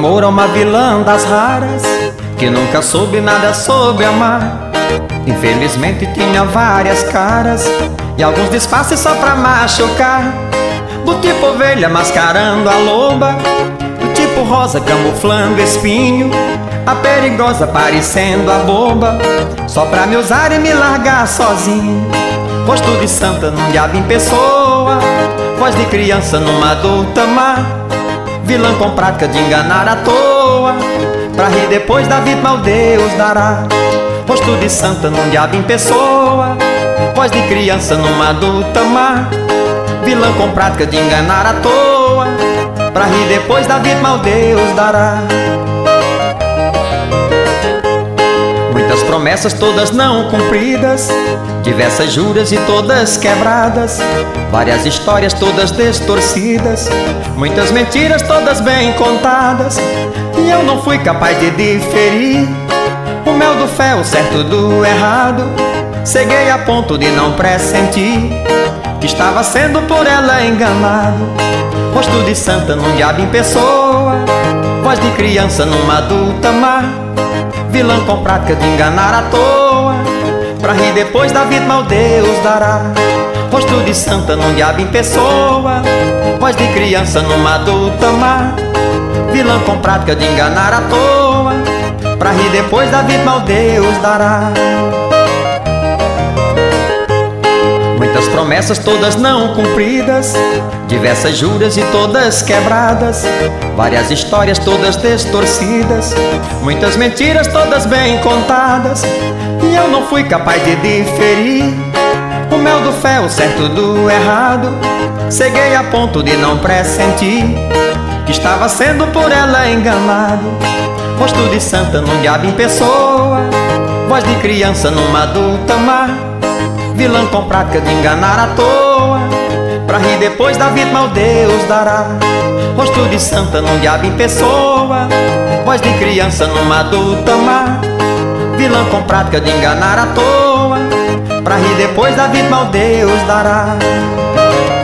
amor a uma vilã das raras, que nunca soube nada sobre amar. Infelizmente tinha várias caras e alguns disfarces só pra machucar. Do tipo ovelha mascarando a loba, do tipo rosa camuflando espinho, a perigosa parecendo a boba, só pra me usar e me largar sozinho. Rosto de santa num diabo em pessoa, voz de criança numa adulta má, vilã com prática de enganar à toa, pra rir depois da vítima ao Deus dará. Rosto de santa num diabo em pessoa, voz de criança numa adulta má, vilã com prática de enganar à toa, pra rir depois da vítima ao Deus dará. Muitas promessas todas não cumpridas, diversas juras e todas quebradas, várias histórias todas distorcidas, muitas mentiras todas bem contadas, e eu não fui capaz de diferir o mel do fel, o certo do errado. Ceguei a ponto de não pressentir que estava sendo por ela enganado. Rosto de santa num diabo em pessoa, voz de criança numa adulta má, vilã com prática de enganar à toa, pra rir depois da vítima ao Deus dará. Rosto de santa num diabo em pessoa, voz de criança numa adulta má, vilã com prática de enganar à toa, pra rir depois da vítima ao Deus dará. Muitas promessas todas não cumpridas, diversas juras e todas quebradas, várias histórias todas distorcidas, muitas mentiras todas bem contadas, e eu não fui capaz de diferir o mel do fel, o certo do errado. Ceguei a ponto de não pressentir que estava sendo por ela enganado. Rosto de santa num diabo em pessoa, voz de criança numa adulta má, vilã com prática de enganar à toa, pra rir depois da vítima ao Deus dará. Rosto de santa num diabo em pessoa, voz de criança numa adulta má, vilã com prática de enganar à toa, pra rir depois da vítima ao Deus dará.